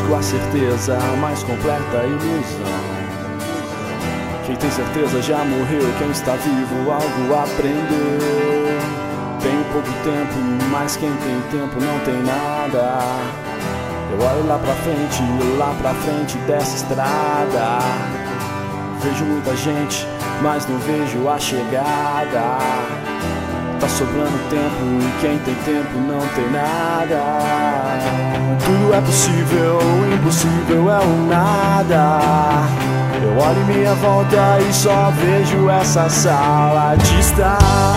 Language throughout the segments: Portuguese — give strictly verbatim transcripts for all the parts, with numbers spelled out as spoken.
Busco a certeza, a mais completa ilusão. Quem tem certeza já morreu, quem está vivo algo aprendeu. Tenho pouco tempo, mas quem tem tempo não tem nada. Eu olho lá pra frente, lá pra frente dessa estrada. Vejo muita gente, mas não vejo a chegada. Tá sobrando tempo e quem tem tempo não tem nada. Tudo é possível, o impossível é o nada. Eu olho em minha volta e só vejo essa sala de estar.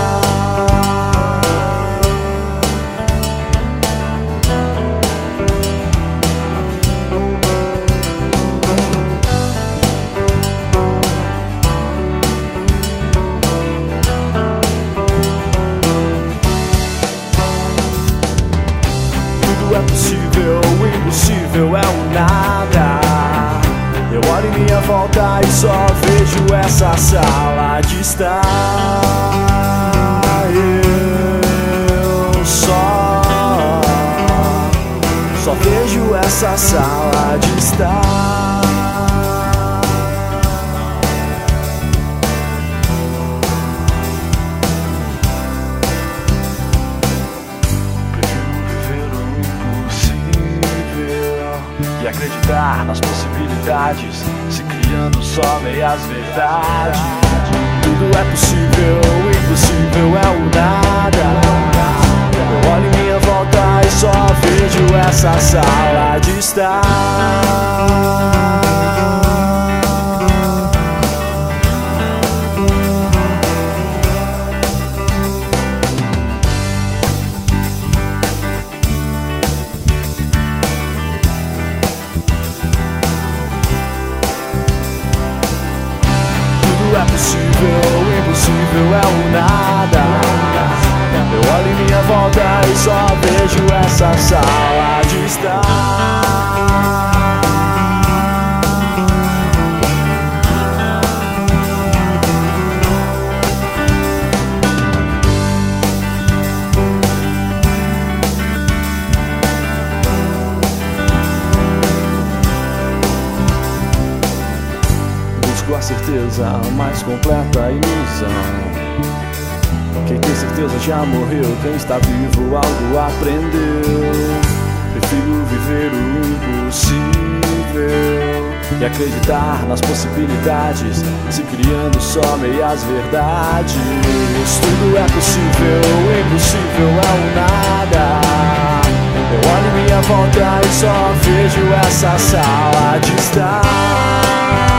Tudo é possível, o impossível é o nada. Eu olho em minha volta e só vejo essa sala de estar. Eu só, só vejo essa sala de estar. E acreditar nas possibilidades, se criando só meias verdades. Tudo é possível, o impossível é o nada. Eu olho em minha volta e só vejo essa sala de estar. É possível, o impossível é o nada. Eu olho em minha volta e só vejo essa sala de estar. Busco a certeza, a mais completa ilusão. Quem tem certeza já morreu, quem está vivo algo aprendeu. Prefiro viver o impossível e acreditar nas possibilidades, se criando só meias verdades. Tudo é possível, o impossível é o nada. Eu olho em minha volta e só vejo essa sala de estar.